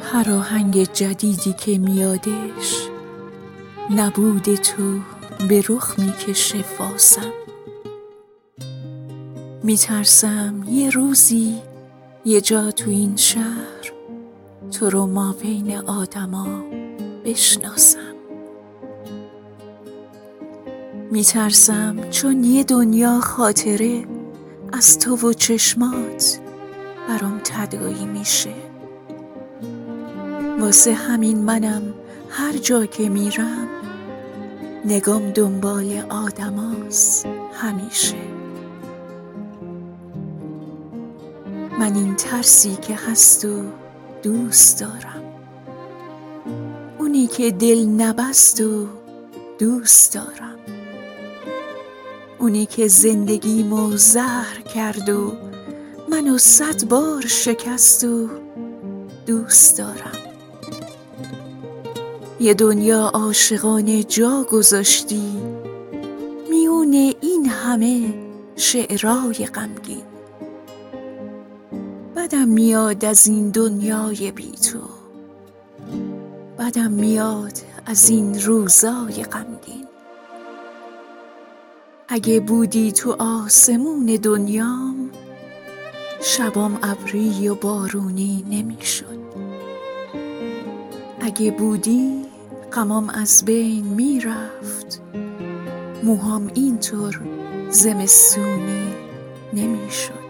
هر آهنگ جدیدی که میادش نبود تو به رخ میکشه واسم. میترسم یه روزی یه جا تو این شهر تو رو ما بین آدما بشناسم. میترسم چون یه دنیا خاطره از تو و چشمات برام تداعی میشه. واسه همین منم هر جا که میرم نگام دنبال آدماست همیشه. من این ترسی که هست و دوست دارم، اونی که دل نبست و دوست دارم، اونی که زندگیمو زهر کرد و منو 100 بار شکست و دوست دارم. یه دنیا عاشقانه جا گذاشتی میونه این همه شعرای غمگین. بدم میاد از این دنیای بی تو، بدم میاد از این روزای غمگین. اگه بودی تو آسمون دنیام شبام ابری و بارونی نمیشد. اگه بودی غمام از بین میرفت، موهام اینطور زمستونی نمیشد.